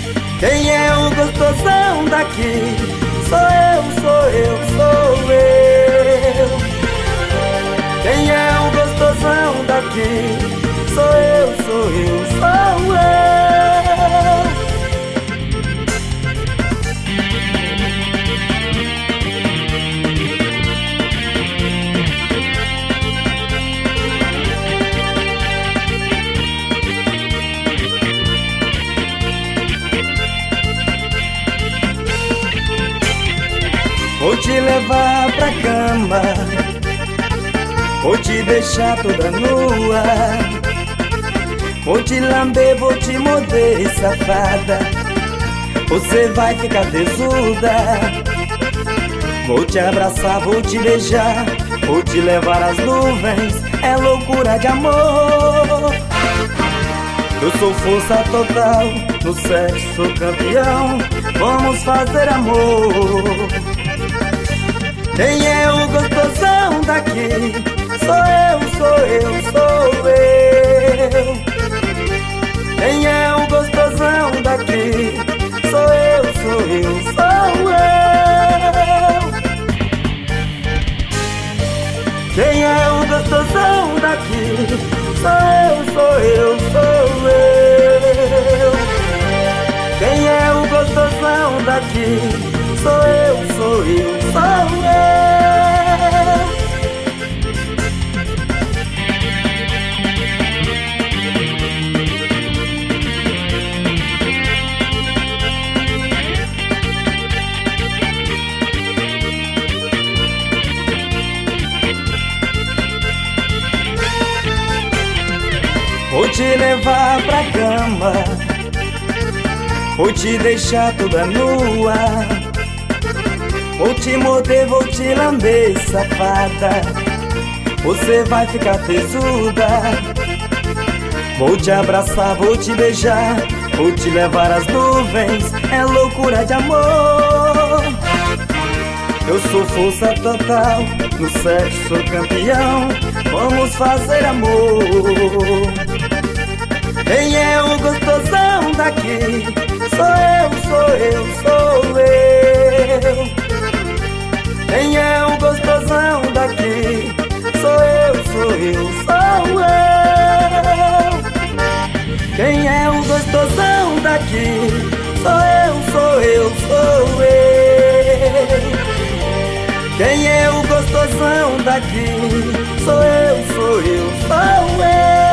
Quem é o gostosão daqui? Sou eu, sou eu, sou eu. Quem é o gostosão daqui? Sou eu, sou eu, sou eu. Vou te levar pra cama, vou te deixar toda nua, vou te lamber, vou te morder, safada. Você vai ficar tesuda. Vou te abraçar, vou te beijar, vou te levar às nuvens. É loucura de amor. Eu sou força total, no sexo sou campeão. Vamos fazer amor. Quem é o gostosão daqui? Sou eu, sou eu, sou eu. Quem é o gostosão daqui? Sou eu, sou eu, sou eu. Quem é o gostosão daqui? Sou eu, sou eu. Quem é o gostosão daqui? Sou eu, sou eu, sou eu. Vou te levar pra cama, vou te deixar toda nua, vou te morder, vou te lamber, safada. Você vai ficar tesuda. Vou te abraçar, vou te beijar, vou te levar às nuvens. É loucura de amor. Eu sou força total, no sexo sou campeão. Vamos fazer amor. Quem é o gostosão daqui? Sou eu, sou eu, sou eu. Quem é o gostosão daqui? Sou eu, sou eu, sou eu. Quem é o gostosão daqui? Sou eu, sou eu, sou eu. Quem é o gostosão daqui? Sou eu, sou eu, sou eu.